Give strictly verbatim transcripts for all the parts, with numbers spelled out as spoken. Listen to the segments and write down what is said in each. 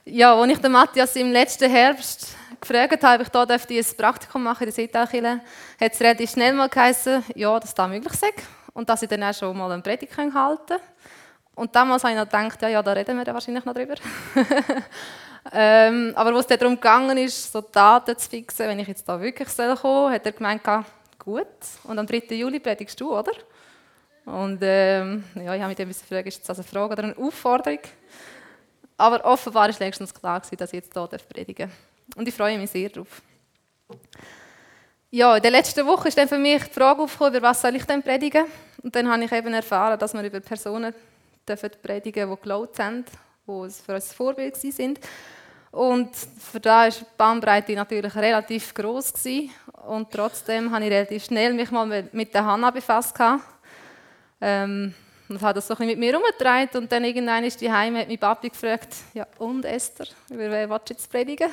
Ja, als ich den Matthias im letzten Herbst gefragt habe, ob ich hier ein Praktikum machen in der Südalkirche, hat es relativ schnell mal geheißen, ja, dass das möglich sei und dass ich dann auch schon mal eine Predigt halten kann. Und damals habe ich noch gedacht, ja, ja, da reden wir ja wahrscheinlich noch drüber. ähm, aber als es dann darum gegangen ist, so Daten zu fixen, wenn ich jetzt da wirklich kommen soll, hat er gemeint, gut, und am dritten Juli predigst du, oder? Und ähm, ja, ich habe mich dann gefragt, ist das eine Frage oder eine Aufforderung? Aber offenbar war längstens klar, dass ich jetzt hier predigen darf. Und ich freue mich sehr darauf. Ja, in der letzten Woche ist dann für mich die Frage aufgekommen, über was soll ich denn predigen? Und dann habe ich eben erfahren, dass wir über Personen predigen, die geglaubt haben, die für uns ein Vorbild sind. Und für da war die Bandbreite natürlich relativ gross gewesen. Und trotzdem habe ich relativ schnell mich mal mit der Hannah befasst. Ähm, und habe das so ein bisschen mit mir herumgetragen. Und dann irgendwann ist die Heim, hat mein Papi gefragt, ja und Esther, über wen willst du jetzt predigen?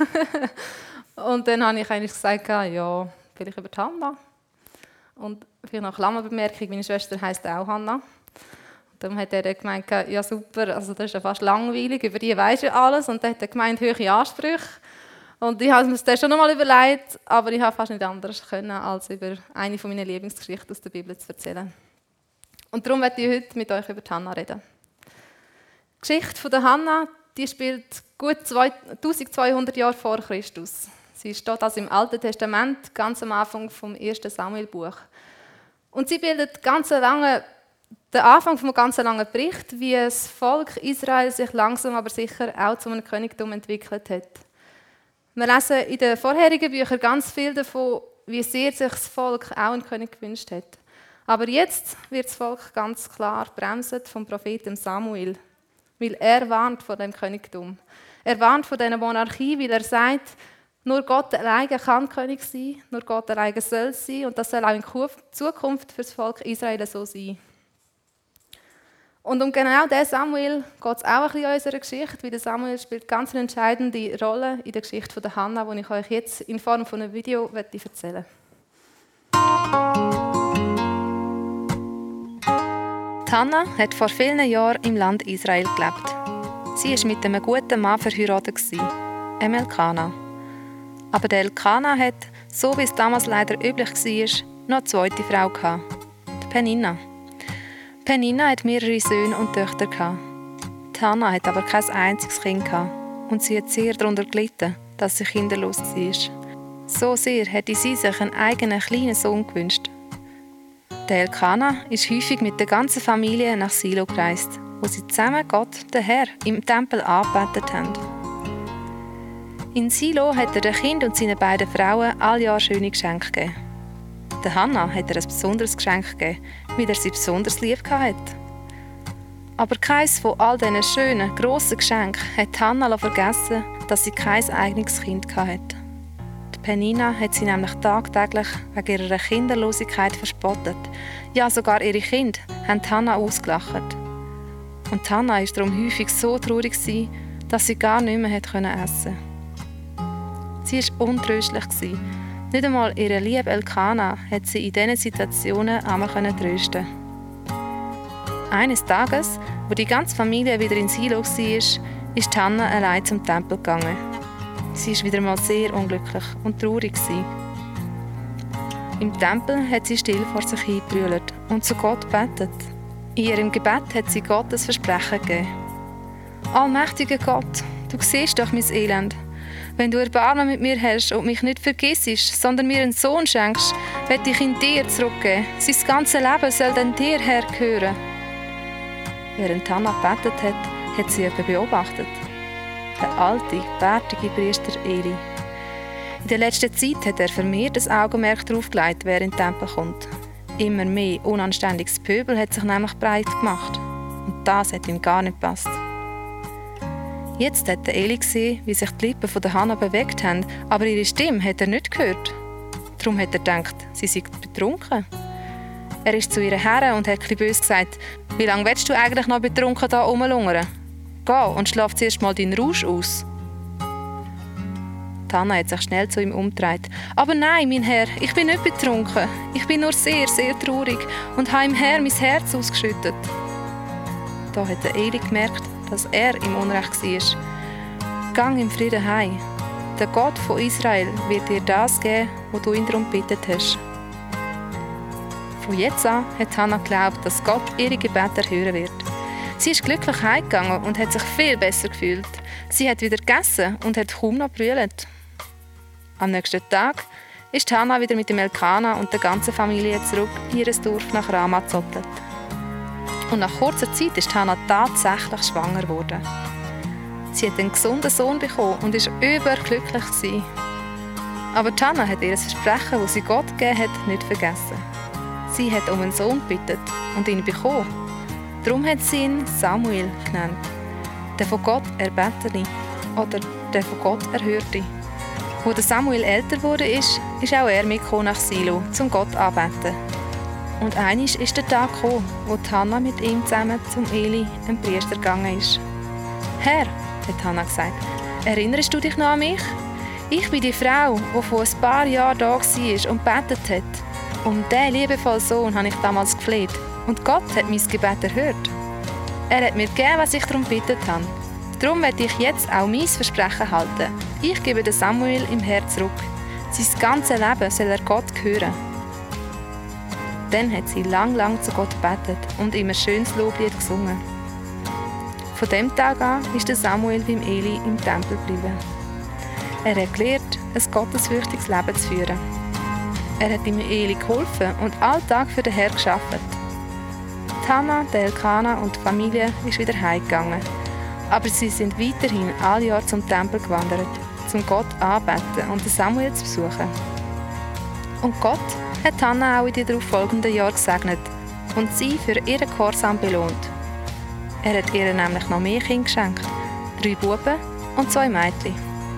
Und dann habe ich eigentlich gesagt, ja, vielleicht über die Hannah. Und vielleicht noch eine Klammerbemerkung, meine Schwester heisst auch Hannah. Und dann hat er gemeint, ja super, also das ist ja fast langweilig, über die weisst du alles. Und dann hat er gemeint, hohe Ansprüche. Und ich habe mir das schon noch mal überlegt, aber ich habe fast nicht anders können, als über eine meiner Lieblingsgeschichten aus der Bibel zu erzählen. Und darum werde ich heute mit euch über die Hannah reden. Die Geschichte von der Hannah, die spielt gut zwölfhundert Jahre vor Christus. Sie steht also im Alten Testament, ganz am Anfang vom ersten Samuel-Buch. Und sie bildet ganz lange, den Anfang von einem ganz langen Bericht, wie das Volk Israel sich langsam aber sicher auch zu einem Königtum entwickelt hat. Wir lesen in den vorherigen Büchern ganz viel davon, wie sehr sich das Volk auch einen König gewünscht hat. Aber jetzt wird das Volk ganz klar bremset vom Propheten Samuel, weil er warnt vor dem Königtum. Er warnt vor dieser Monarchie, weil er sagt, nur Gott alleine kann König sein, nur Gott alleine soll sein und das soll auch in Zukunft für das Volk Israel so sein. Und um genau diesen Samuel geht es auch ein bisschen in unserer Geschichte, weil der Samuel spielt ganz eine entscheidende Rolle in der Geschichte von der Hannah, die ich euch jetzt in Form von einem Video erzählen möchte. Die Hannah hat vor vielen Jahren im Land Israel gelebt. Sie war mit einem guten Mann verheiratet, einem Elkana. Aber der Elkana hat, so wie es damals leider üblich war, noch eine zweite Frau gehabt, die Penina. Penina hat mehrere Söhne und Töchter gehabt. Die Hannah hat aber kein einziges Kind gehabt und sie hat sehr darunter gelitten, dass sie kinderlos war. So sehr hätte sie sich einen eigenen kleinen Sohn gewünscht. Der Elkana ist häufig mit der ganzen Familie nach Silo gereist, wo sie zusammen Gott, den Herr, im Tempel angebetet haben. In Silo hat er den Kind und seinen beiden Frauen all Jahr schöne Geschenke gegeben. Der Hannah hat er ein besonderes Geschenk gegeben, weil er sie besonders lieb hatte. Aber keines von all diesen schönen, grossen Geschenken hat Hannah vergessen, dass sie kein eigenes Kind hatte. Die Penina hat sie nämlich tagtäglich wegen ihrer Kinderlosigkeit verspottet. Ja, sogar ihre Kinder haben Hannah ausgelacht. Und Hannah war darum häufig so traurig, dass sie gar nicht mehr essen konnte. Sie war untröstlich. Nicht einmal ihre liebe Elkana hat sie in diesen Situationen einmal trösten. Eines Tages, wo die ganze Familie wieder in Silo war, ist Hannah allein zum Tempel gegangen. Sie war wieder mal sehr unglücklich und traurig. Im Tempel hat sie still vor sich hingebrüllt und zu Gott gebetet. In ihrem Gebet hat sie Gott das Versprechen gegeben. Allmächtiger Gott, du siehst doch mein Elend. Wenn du Erbarmen mit mir hast und mich nicht vergissest, sondern mir einen Sohn schenkst, werde ich ihn dir zurückgeben. Sein ganzes Leben soll dann dir hergehören. Während Hannah gebetet hat, hat sie jemanden beobachtet. Der alte, bärtige Priester Eli. In der letzten Zeit hat er vermehrt das Augenmerk darauf gelegt, wer in den Tempel kommt. Immer mehr unanständiges Pöbel hat sich nämlich breit gemacht. Und das hat ihm gar nicht gepasst. Jetzt hat Eli gesehen, wie sich die Lippen von der Hannah bewegt haben, aber ihre Stimme hat er nicht gehört. Darum hat er gedacht, sie sei betrunken. Er ist zu ihr her und hat etwas böse gesagt, wie lange willst du eigentlich noch betrunken hier rumlungern? Geh und schlaf zuerst mal deinen Rausch aus. Die Hannah hat sich schnell zu ihm umgedreht. Aber nein, mein Herr, ich bin nicht betrunken. Ich bin nur sehr, sehr traurig und habe im Herr mein Herz ausgeschüttet. Da hat Eli gemerkt, dass er im Unrecht war. gang im Frieden heim. Der Gott von Israel wird dir das geben, was du ihn darum gebeten hast. Von jetzt an hat Hannah geglaubt, dass Gott ihre Gebete erhören wird. Sie ist glücklich heimgegangen und hat sich viel besser gefühlt. Sie hat wieder gegessen und hat kaum noch brüllt. Am nächsten Tag ist Hannah wieder mit dem Elkana und der ganzen Familie zurück in ihr Dorf nach Rama gezottelt. Und nach kurzer Zeit ist Hannah tatsächlich schwanger geworden. Sie hat einen gesunden Sohn bekommen und war überglücklich. Aber Hannah hat ihr Versprechen, das sie Gott gegeben hat, nicht vergessen. Sie hat um einen Sohn gebeten und ihn bekommen. Darum hat sie ihn Samuel genannt. Der von Gott Erbetene oder der von Gott Erhörte. Als Samuel älter wurde, ist, ist auch er mitgekommen nach Silo, um Gott anzubeten. Und einmal ist der Tag gekommen, wo Hannah mit ihm zusammen zum Eli, dem Priester, gegangen ist. «Herr», hat Hannah gesagt, «erinnerst du dich noch an mich? Ich bin die Frau, die vor ein paar Jahren da war und gebetet hat. Um diesen liebevollen Sohn habe ich damals gefleht. Und Gott hat mein Gebet erhört. Er hat mir gegeben, was ich darum gebeten habe. Darum werde ich jetzt auch mein Versprechen halten. Ich gebe den Samuel im Herz zurück. Sein ganzes Leben soll er Gott gehören.» Dann hat sie lang, lang zu Gott gebetet und ihm ein schönes Loblied gesungen. Von dem Tag an ist der Samuel beim Eli im Tempel geblieben. Er hat gelernt, ein gottesfürchtiges Leben zu führen. Er hat ihm Eli geholfen und alltag für den Herrn gearbeitet. Hannah, der Elkana und die Familie ist wieder heimgegangen. Aber sie sind weiterhin alle Jahre zum Tempel gewandert, um Gott anzubeten und den Samuel zu besuchen. Und Gott hat Hannah auch in den darauffolgenden Jahren gesegnet und sie für ihren Gehorsam belohnt. Er hat ihr nämlich noch mehr Kinder geschenkt, drei Buben und zwei Mädchen.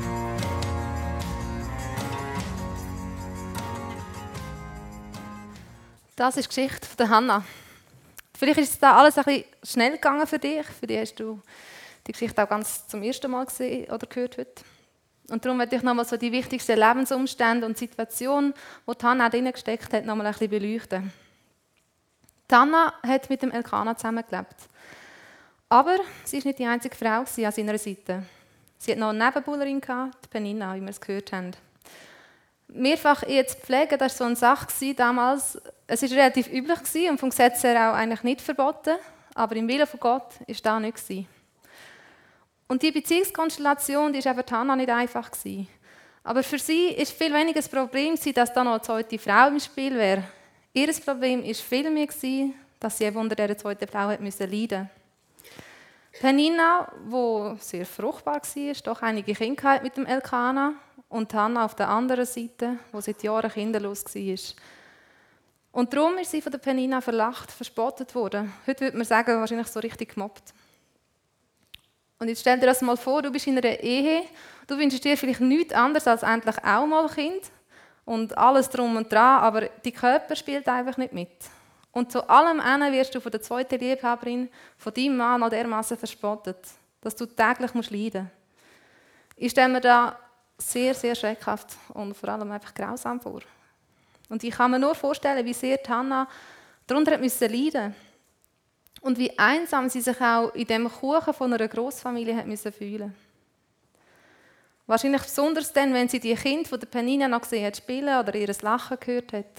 Das ist die Geschichte von Hannah. Vielleicht ist es da alles ein bisschen schnell gegangen für dich. Für dich hast du die Geschichte auch ganz zum ersten Mal gesehen oder gehört heute. Und darum möchte ich nochmal so die wichtigsten Lebensumstände und Situationen, die Hannah drin gesteckt hat, nochmal ein bisschen beleuchten. Hannah hat mit dem Elkana zusammengelebt. Aber sie war nicht die einzige Frau an seiner Seite. Sie hatte noch eine Nebenbuhlerin, die Penina, wie wir es gehört haben. Mehrfach Ehe zu pflegen, das war so eine Sache damals. Es war relativ üblich und vom Gesetz her auch eigentlich nicht verboten. Aber im Willen von Gott war das nicht. Und die Beziehungskonstellation die war für Hannah nicht einfach. Aber für sie war viel weniger das Problem, dass da noch eine zweite Frau im Spiel wäre. Ihr Problem war viel mehr, dass sie eben unter dieser zweiten Frau leiden musste. Penina, die sehr fruchtbar war, doch einige Kinder mit dem Elkana. Und Hannah auf der anderen Seite, die seit Jahren kinderlos war. Und darum ist sie von der Penina verlacht, verspottet worden. Heute würde man sagen, wahrscheinlich so richtig gemobbt. Und jetzt stell dir das mal vor, du bist in einer Ehe, du wünschst dir vielleicht nichts anderes als endlich auch mal ein Kind und alles drum und dran, aber dein Körper spielt einfach nicht mit. Und zu allem anderen wirst du von der zweiten Liebhaberin, von deinem Mann noch dermassen verspottet, dass du täglich musst leiden musst. Ich stelle mir da sehr, sehr schreckhaft und vor allem einfach grausam vor. Und ich kann mir nur vorstellen, wie sehr Hannah darunter leiden musste. Und wie einsam sie sich auch in dem Kuchen von einer Grossfamilie hat müssen fühlen. Wahrscheinlich besonders dann, wenn sie die Kinder von der Penina noch gesehen hat spielen oder ihr Lachen gehört hat.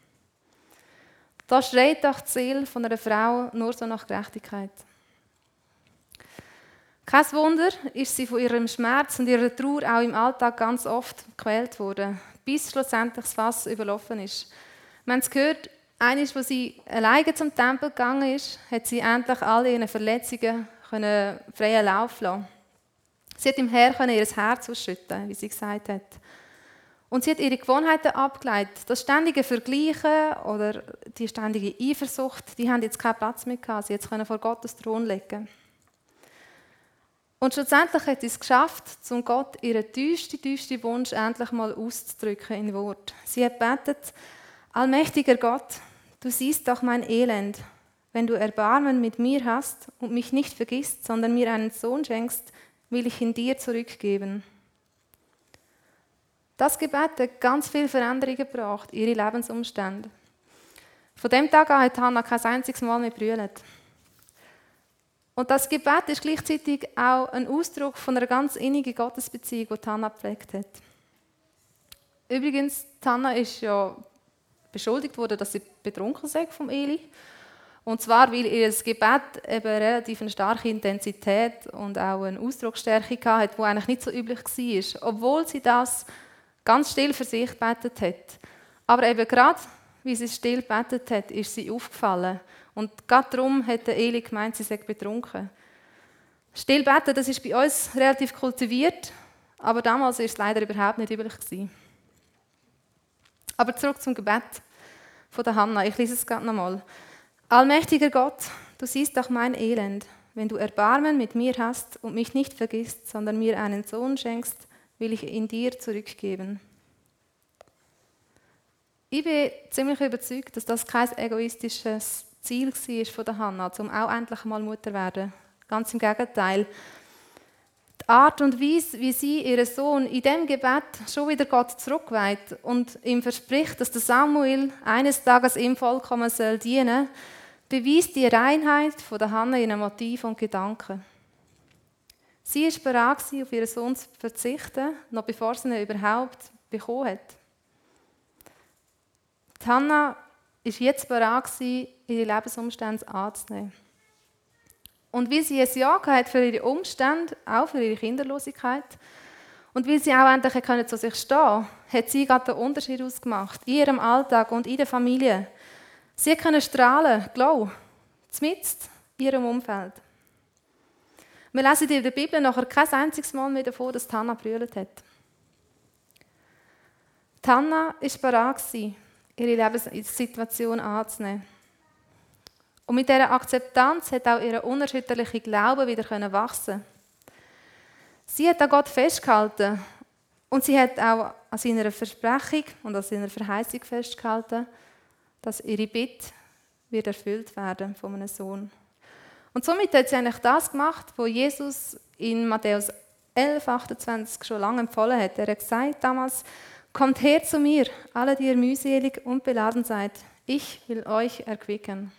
Da schreit doch die Seele von einer Frau nur so nach Gerechtigkeit. Kein Wunder ist sie von ihrem Schmerz und ihrer Trauer auch im Alltag ganz oft gequält worden, bis schlussendlich das Fass überlaufen ist. Wir haben es gehört, einmal, als sie alleine zum Tempel gegangen ist, hat sie endlich alle ihre Verletzungen freien Lauf lassen. Sie hat im Herrn ihr Herz ausschütten, wie sie gesagt hat. Und sie hat ihre Gewohnheiten abgeleitet. Das ständige Vergleichen oder die ständige Eifersucht, die haben jetzt keinen Platz mehr gehabt. Sie konnte vor Gottes Thron legen. Und schlussendlich hat sie es geschafft, um Gott ihren tiefsten, tiefsten Wunsch endlich mal auszudrücken in Wort. Sie hat gebetet: Allmächtiger Gott, du siehst doch mein Elend. Wenn du Erbarmen mit mir hast und mich nicht vergisst, sondern mir einen Sohn schenkst, will ich ihn dir zurückgeben. Das Gebet hat ganz viele Veränderungen gebracht, ihre Lebensumstände. Von dem Tag an hat Hannah kein einziges Mal mehr gebrüllt. Und das Gebet ist gleichzeitig auch ein Ausdruck von einer ganz innigen Gottesbeziehung, die Hannah gepflegt hat. Übrigens, Hannah ist ja beschuldigt worden, dass sie betrunken sei vom Eli. Und zwar, weil ihr Gebet eben relativ eine starke Intensität und auch eine Ausdrucksstärke hatte, die eigentlich nicht so üblich war, obwohl sie das ganz still für sich gebetet hat. Aber eben gerade, wie sie still gebetet hat, ist sie aufgefallen. Und gerade darum hat der Eli gemeint, sie sei betrunken. Still beten, das ist bei uns relativ kultiviert, aber damals war es leider überhaupt nicht üblich gewesen. Aber zurück zum Gebet von der Hannah. Ich lese es gerade nochmal. Allmächtiger Gott, du siehst doch mein Elend. Wenn du Erbarmen mit mir hast und mich nicht vergisst, sondern mir einen Sohn schenkst, will ich ihn dir zurückgeben. Ich bin ziemlich überzeugt, dass das kein egoistisches Ziel war von der Hannah, um auch endlich mal Mutter zu werden. Ganz im Gegenteil. Die Art und Weise, wie sie ihren Sohn in diesem Gebet schon wieder Gott zurückweiht und ihm verspricht, dass der Samuel eines Tages ihm vollkommen soll dienen soll, beweist die Reinheit von der Hannah in ihren Motiven und Gedanken. Sie war bereit, auf ihren Sohn zu verzichten, noch bevor sie ihn überhaupt bekommen hat. Die Hannah war jetzt bereit, ihre Lebensumstände anzunehmen. Und weil sie ein Ja hatte für ihre Umstände, auch für ihre Kinderlosigkeit, und weil sie auch endlich zu sich stehen konnte, hat sie gerade den Unterschied ausgemacht, in ihrem Alltag und in der Familie. Sie konnte strahlen, glow, mitten in ihrem Umfeld. Wir lesen in der Bibel nachher kein einziges Mal mehr davon, dass Hannah brüllt hat. Hannah war bereit, ihre Lebenssituation anzunehmen. Und mit dieser Akzeptanz hat auch ihr unerschütterlicher Glaube wieder wachsen. Sie hat an Gott festgehalten und sie hat auch an seiner Versprechung und an seiner Verheißung festgehalten, dass ihre Bitte wird erfüllt werden von einem Sohn. Und somit hat sie eigentlich das gemacht, was Jesus in Matthäus elf, achtundzwanzig schon lange empfohlen hat. Er hat gesagt damals: Kommt her zu mir, alle, die ihr mühselig und beladen seid. Ich will euch erquicken.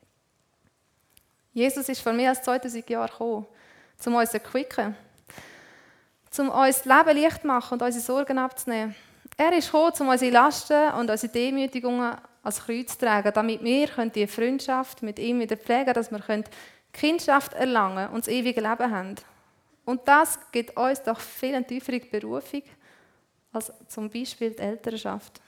Jesus ist vor mehr als zweitausend Jahren gekommen, um uns zu erquicken, um uns das Leben leicht zu machen und unsere Sorgen abzunehmen. Er ist gekommen, um unsere Lasten und unsere Demütigungen als Kreuz zu tragen, damit wir die Freundschaft mit ihm wieder pflegen, dass wir die Kindschaft erlangen und das ewige Leben haben. Und das gibt uns doch viel eine tiefere Berufung als zum Beispiel die Elternschaft.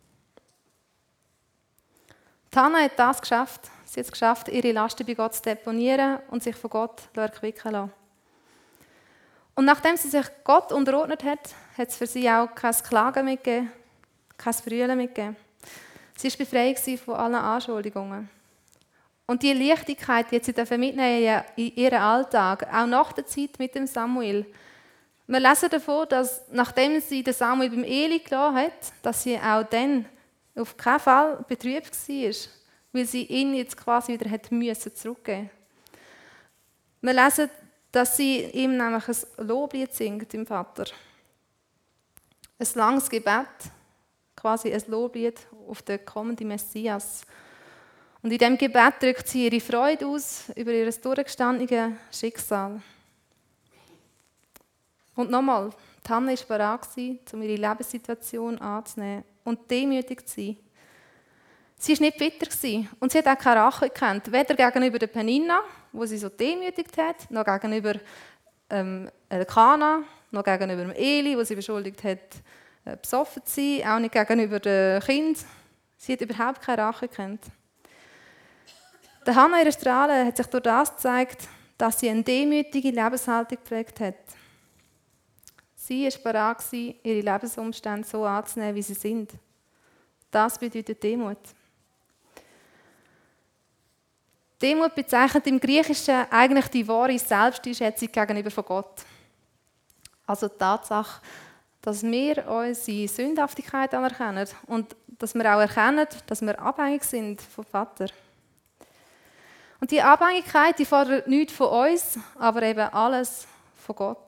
Hannah hat das geschafft. Sie hat es geschafft, ihre Lasten bei Gott zu deponieren und sich von Gott erquicken zu lassen. Und nachdem sie sich Gott unterordnet hat, hat es für sie auch kein Klagen mitgegeben, kein Brüllen mitgegeben. Sie war befreit von allen Anschuldigungen. Und diese Leichtigkeit, die sie mitnehmen in ihren Alltag, auch nach der Zeit mit dem Samuel. Wir lesen davon, dass nachdem sie den Samuel beim Eli gelassen hat, dass sie auch dann auf keinen Fall betrübt war, weil sie ihn jetzt quasi wieder hat müssen zurückgeben. Wir lesen, dass sie ihm nämlich ein Loblied singt, dem Vater. Ein langes Gebet, quasi ein Loblied auf den kommenden Messias. Und in diesem Gebet drückt sie ihre Freude aus über ihr durchgestandenes Schicksal. Und nochmal, Hannah war bereit, um ihre Lebenssituation anzunehmen und demütig zu sein. Sie war nicht bitter und sie hat auch keine Rache gekannt, weder gegenüber der Penina, wo sie so demütigt hat, noch gegenüber ähm, Elkana, noch gegenüber dem Eli, wo sie beschuldigt hat, äh, besoffen zu sein, auch nicht gegenüber dem Kind. Sie hat überhaupt keine Rache gekannt. Der Hannah, ihre Strahlen, hat sich durch das gezeigt, dass sie eine demütige Lebenshaltung geprägt hat. Sie war bereit, ihre Lebensumstände so anzunehmen, wie sie sind. Das bedeutet Demut. Demut bezeichnet im Griechischen eigentlich die wahre Selbsteinschätzung gegenüber von Gott. Also die Tatsache, dass wir unsere Sündhaftigkeit anerkennen und dass wir auch erkennen, dass wir abhängig sind vom Vater. Und diese Abhängigkeit, die fordert nichts von uns, aber eben alles von Gott.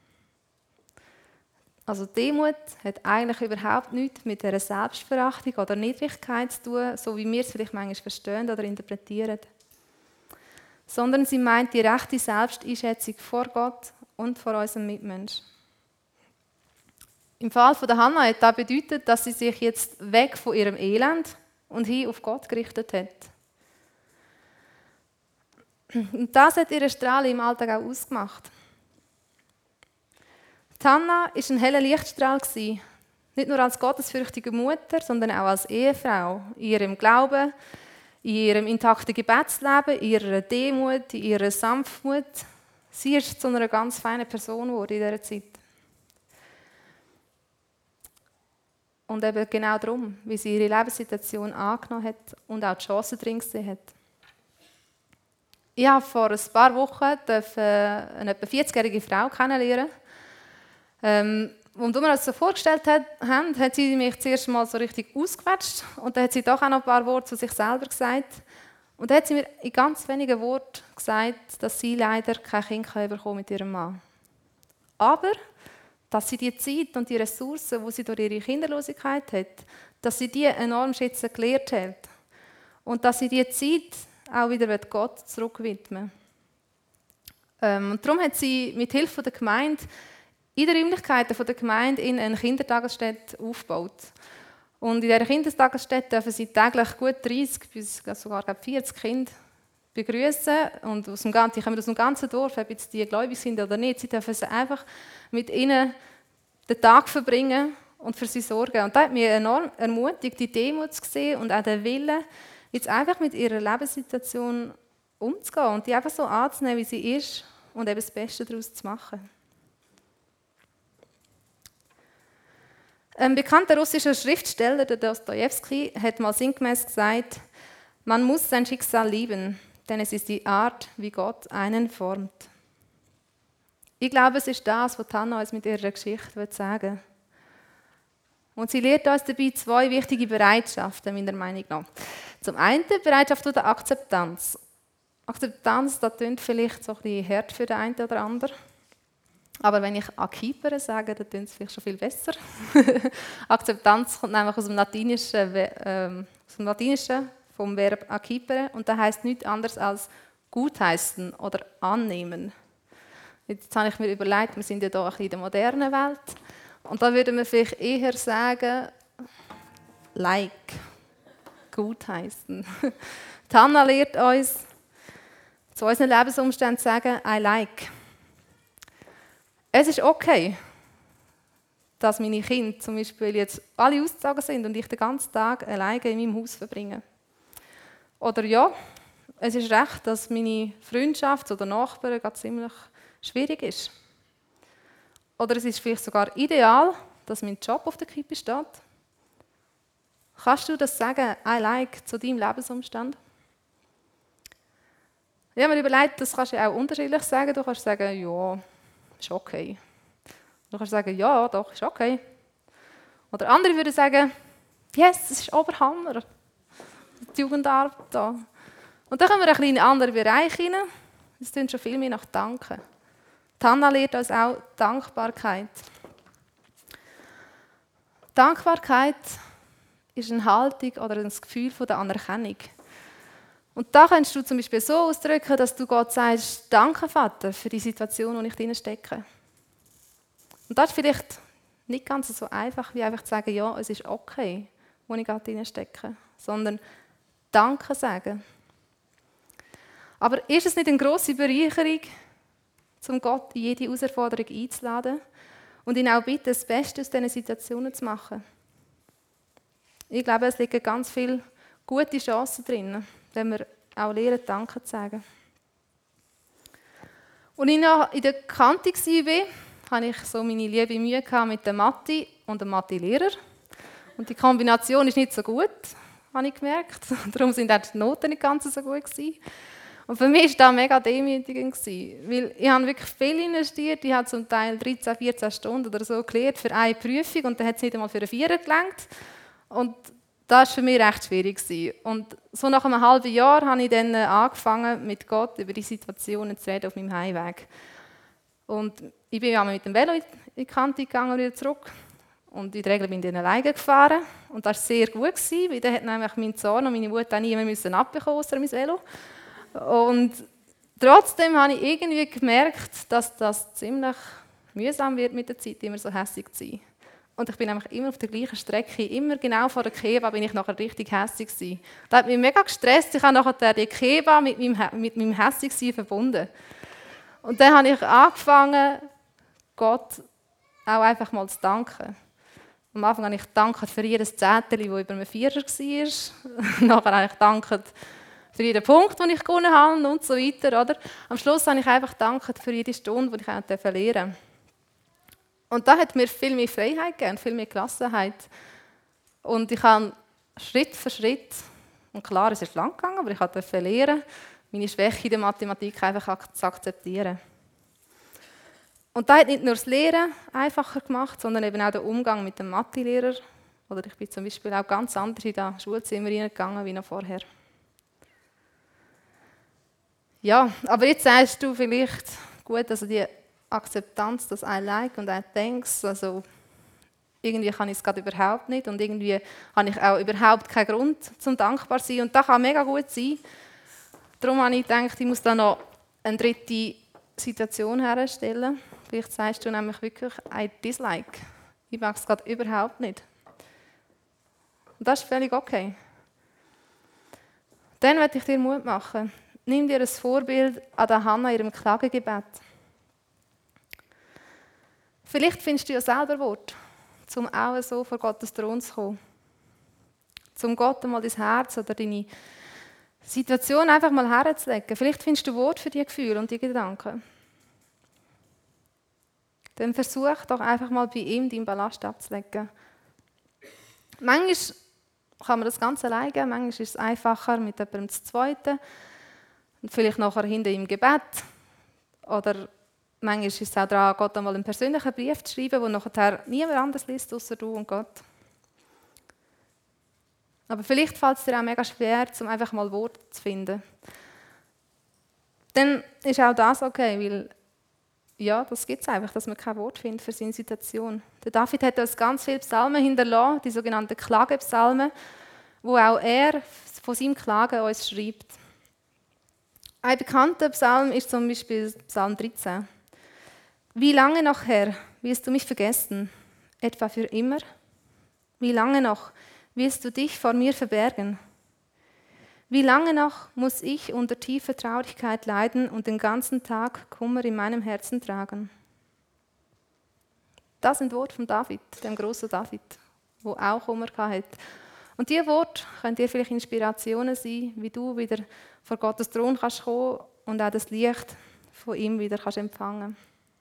Also Demut hat eigentlich überhaupt nichts mit dieser Selbstverachtung oder Niedrigkeit zu tun, so wie wir es vielleicht manchmal verstehen oder interpretieren. sondern sie meint die rechte Selbsteinschätzung vor Gott und vor unserem Mitmensch. Im Fall von der Hannah hat das bedeutet, dass sie sich jetzt weg von ihrem Elend und hin auf Gott gerichtet hat. Und das hat ihre Strahlung im Alltag auch ausgemacht. Die Hannah war ein heller Lichtstrahl, nicht nur als gottesfürchtige Mutter, sondern auch als Ehefrau, in ihrem Glauben, in ihrem intakten Gebetsleben, in ihrer Demut, in ihrer Sanftmut. Sie ist zu einer ganz feinen Person geworden in dieser Zeit. Und eben genau darum, wie sie ihre Lebenssituation angenommen hat und auch die Chancen drin gesehen hat. Ich durfte vor ein paar Wochen eine etwa vierzig-jährige Frau kennenlernen. Ähm, und als wir uns so vorgestellt haben, hat sie mich zuerst mal so richtig ausgequetscht und dann hat sie doch auch noch ein paar Worte zu sich selber gesagt. Und dann hat sie mir in ganz wenigen Worten gesagt, dass sie leider kein Kind bekommen kann mit ihrem Mann. Aber dass sie die Zeit und die Ressourcen, die sie durch ihre Kinderlosigkeit hat, dass sie die enorm schätzen gelernt hat. Und dass sie diese Zeit auch wieder Gott zurückwidmen. Ähm, und darum hat sie mit Hilfe der Gemeinde in den Räumlichkeiten der Gemeinde in eine Kindertagesstätte aufgebaut. Und in dieser Kindertagesstätte dürfen sie täglich gut dreißig bis sogar vierzig Kinder begrüßen. Und aus dem, die kommen aus dem ganzen Dorf, ob jetzt die gläubig sind oder nicht. Sie dürfen sie einfach mit ihnen den Tag verbringen und für sie sorgen. Und das hat mich enorm ermutigt, die Demut zu sehen und auch den Willen, jetzt einfach mit ihrer Lebenssituation umzugehen und die einfach so anzunehmen, wie sie ist und eben das Beste daraus zu machen. Ein bekannter russischer Schriftsteller, der Dostojewski, hat mal sinngemäß gesagt, man muss sein Schicksal lieben, denn es ist die Art, wie Gott einen formt. Ich glaube, es ist das, was Hannah uns mit ihrer Geschichte sagen will. Und sie lehrt uns dabei zwei wichtige Bereitschaften, meiner Meinung nach. Zum einen die Bereitschaft der Akzeptanz. Akzeptanz, das klingt vielleicht so ein bisschen hart für den einen oder anderen. Aber wenn ich akipere sage, dann klingt es vielleicht schon viel besser. Akzeptanz kommt nämlich aus dem Latinischen, ähm, aus dem Latinischen vom Verb akipere und das heisst nichts anderes als gutheißen oder annehmen. Jetzt habe ich mir überlegt, wir sind ja hier ein bisschen in der modernen Welt. Und da würde man vielleicht eher sagen, like, gutheißen. Die Hannah lehrt uns, zu unseren Lebensumständen zu sagen, I like. Es ist okay, dass meine Kinder zum Beispiel jetzt alle ausgezogen sind und ich den ganzen Tag alleine in meinem Haus verbringe. Oder ja, es ist recht, dass meine Freundschaft oder Nachbarn gerade ziemlich schwierig ist. Oder es ist vielleicht sogar ideal, dass mein Job auf der Kippe steht. Kannst du das sagen, I like, zu deinem Lebensumstand? Ich habe mir überlegt, das kannst du auch unterschiedlich sagen. Du kannst sagen, ja, ist okay. Du kannst sagen, ja, doch, ist okay. Oder andere würden sagen, yes, es ist Oberhammer. Die Jugendarbeit da. Und dann kommen wir ein bisschen in einen anderen Bereich rein. Das klingt schon viel mehr nach Danken. Die Hannah lehrt uns auch Dankbarkeit. Dankbarkeit ist eine Haltung oder ein Gefühl von der Anerkennung. Und da kannst du zum Beispiel so ausdrücken, dass du Gott sagst, danke Vater für die Situation, in der ich drin stecke. Und das ist vielleicht nicht ganz so einfach, wie einfach zu sagen, ja, es ist okay, wo ich gerade drin stecke, sondern Danke sagen. Aber ist es nicht eine grosse Bereicherung, um Gott in jede Herausforderung einzuladen und ihn auch bitten, das Beste aus diesen Situationen zu machen? Ich glaube, es liegen ganz viele gute Chancen drin, wenn wir auch lernen, Danke zu sagen. Und ich noch in der Kante war, hatte ich so meine liebe Mühe mit dem Mathe und dem Mathe-Lehrer. Und die Kombination ist nicht so gut, habe ich gemerkt. Darum sind auch die Noten nicht ganz so gut gewesen. Und für mich war das mega demütigend, weil ich habe wirklich viel investiert. Ich habe zum Teil dreizehn, vierzehn Stunden oder so gelernt für eine Prüfung und dann hat es nicht einmal für eine Vierer gelangt. Und das war für mich recht schwierig. Und so nach einem halben Jahr habe ich dann angefangen, mit Gott über die Situationen zu reden auf meinem Heimweg. Und ich bin einmal mit dem Velo in die Kante gegangen und wieder zurück. Und in der Regel bin ich dann alleine gefahren. Und das war sehr gut, weil dann hat nämlich mein Zorn und meine Wut auch niemand abbekommen, außer mein Velo. Und Trotzdem habe ich irgendwie gemerkt, dass das ziemlich mühsam wird mit der Zeit, immer so hässig zu sein. Und ich bin nämlich immer auf der gleichen Strecke, immer genau vor der Keba bin ich nachher richtig hässig gewesen. Das hat mich mega gestresst. Ich habe nachher die Keba mit meinem, mit meinem Hässigsein verbunden. Und dann habe ich angefangen, Gott auch einfach mal zu danken. Am Anfang habe ich gedankt für jedes Zettel, das über einem Vierer war. Nachher habe ich gedankt für jeden Punkt, den ich gewonnen habe und so weiter. Oder? Am Schluss habe ich einfach gedankt für jede Stunde, die ich auch lernen durfte. Und das hat mir viel mehr Freiheit gegeben, viel mehr Gelassenheit. Und ich habe Schritt für Schritt, und klar, es ist lang gegangen, aber ich durfte lernen, meine Schwäche in der Mathematik einfach zu akzeptieren. Und das hat nicht nur das Lehren einfacher gemacht, sondern eben auch den Umgang mit dem Mathelehrer. Oder ich bin zum Beispiel auch ganz anders in das Schulzimmer hineingegangen wie noch vorher. Ja, aber jetzt sagst du vielleicht, gut, also die Akzeptanz, das I like und I thanks, also irgendwie kann ich es gerade überhaupt nicht und irgendwie habe ich auch überhaupt keinen Grund zum dankbar sein und das kann mega gut sein. Darum habe ich gedacht, ich muss da noch eine dritte Situation herstellen. Vielleicht sagst du nämlich wirklich, I dislike. Ich mag es gerade überhaupt nicht. Und das ist völlig okay. Dann werde ich dir Mut machen. Nimm dir ein Vorbild an der Hannah ihrem Klagegebet. Vielleicht findest du ja selber Wort, um auch so vor Gottes Thron zu kommen. Um Gott einmal dein Herz oder deine Situation einfach mal herzulegen. Vielleicht findest du Wort für die Gefühle und die Gedanken. Dann versuch doch einfach mal bei ihm deinen Ballast abzulegen. Manchmal kann man das ganz alleine gehen, manchmal ist es einfacher mit jemandem zu zweiten und vielleicht nachher hinter im Gebet. Oder manchmal ist es auch daran, Gott einmal einen persönlichen Brief zu schreiben, den nachher niemand anders liest, außer du und Gott. Aber vielleicht fällt es dir auch mega schwer, um einfach mal Worte zu finden. Dann ist auch das okay, weil ja, das gibt es einfach, dass man kein Wort findet für seine Situation. Der David hat uns ganz viele Psalmen hinterlassen, die sogenannten Klagepsalmen, wo auch er von seinem Klagen uns schreibt. Ein bekannter Psalm ist zum Beispiel Psalm dreizehn. Wie lange noch, Herr, wirst du mich vergessen? Etwa für immer? Wie lange noch wirst du dich vor mir verbergen? Wie lange noch muss ich unter tiefer Traurigkeit leiden und den ganzen Tag Kummer in meinem Herzen tragen? Das sind Worte von David, dem großen David, wo auch Kummer hatte. Und diese Worte können dir vielleicht Inspirationen sein, wie du wieder vor Gottes Thron kannst kommen und auch das Licht von ihm wieder kannst empfangen.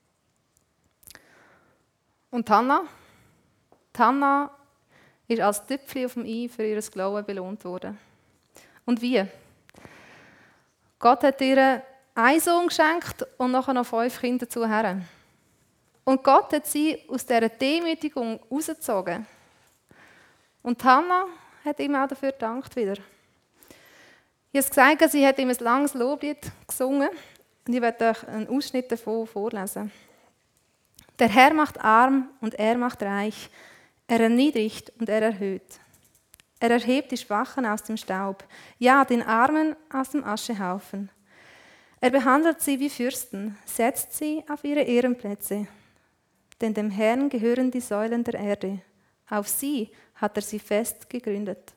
Und Hannah? Die Hannah ist als Tüpfchen auf dem I für ihr Glauben belohnt worden. Und wie? Gott hat ihr einen Sohn geschenkt und nachher noch fünf Kinder dazu her. Und Gott hat sie aus dieser Demütigung rausgezogen. Und Hannah hat ihm auch dafür gedankt wieder. Ich habe gesagt, sie hat ihm ein langes Loblied gesungen und ich werde euch einen Ausschnitt davon vorlesen. Der Herr macht arm und er macht reich. Er erniedrigt und er erhöht. Er erhebt die Schwachen aus dem Staub, ja, den Armen aus dem Aschehaufen. Er behandelt sie wie Fürsten, setzt sie auf ihre Ehrenplätze. Denn dem Herrn gehören die Säulen der Erde. Auf sie hat er sie fest gegründet.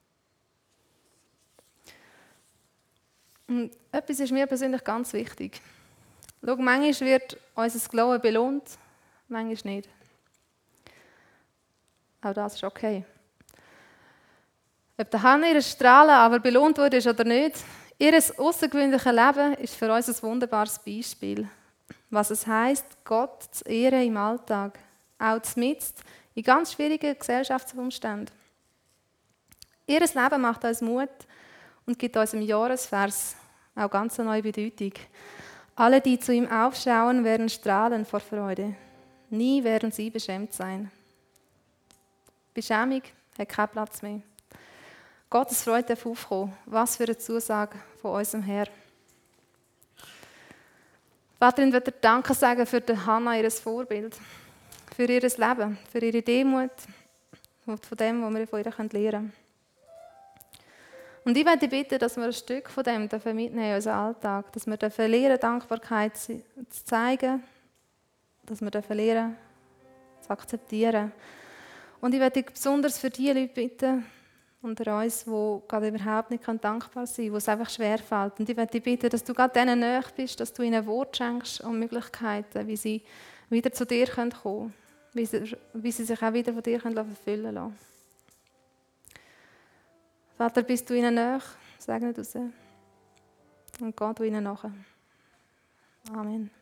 Und etwas ist mir persönlich ganz wichtig. Schau, manchmal wird unser Glauben belohnt, manchmal nicht. Auch das ist okay. Ob der Hannah ihre Strahlen aber belohnt wurde oder nicht, ihr außergewöhnliches Leben ist für uns ein wunderbares Beispiel. Was es heisst, Gott zu ehren im Alltag, auch mitten in ganz schwierigen Gesellschaftsumständen. Ihr Leben macht uns Mut und gibt uns im Jahresvers auch ganz eine neue Bedeutung. Alle, die zu ihm aufschauen, werden strahlen vor Freude. Nie werden sie beschämt sein. Beschämung hat keinen Platz mehr. Gottes Freude darf aufkommen. Was für eine Zusage von unserem Herrn. Vaterin, wird dir Danke sagen für die Hannah, ihr Vorbild, für ihr Leben, für ihre Demut und von dem, was wir von ihr lernen können. Und ich möchte bitten, dass wir ein Stück von dem mitnehmen in unseren Alltag, dass wir lernen, Dankbarkeit zu zeigen, dass wir lernen, zu akzeptieren. Und ich möchte besonders für die Leute bitten, unter uns, die gerade überhaupt nicht dankbar sein können, wo es einfach schwerfällt. Und ich möchte bitten, dass du gerade denen nahe bist, dass du ihnen Wort schenkst und Möglichkeiten, wie sie wieder zu dir kommen können, wie sie, wie sie sich auch wieder von dir erfüllen lassen. Vater, bist du ihnen nahe, segne du sie und geh du ihnen nach. Amen.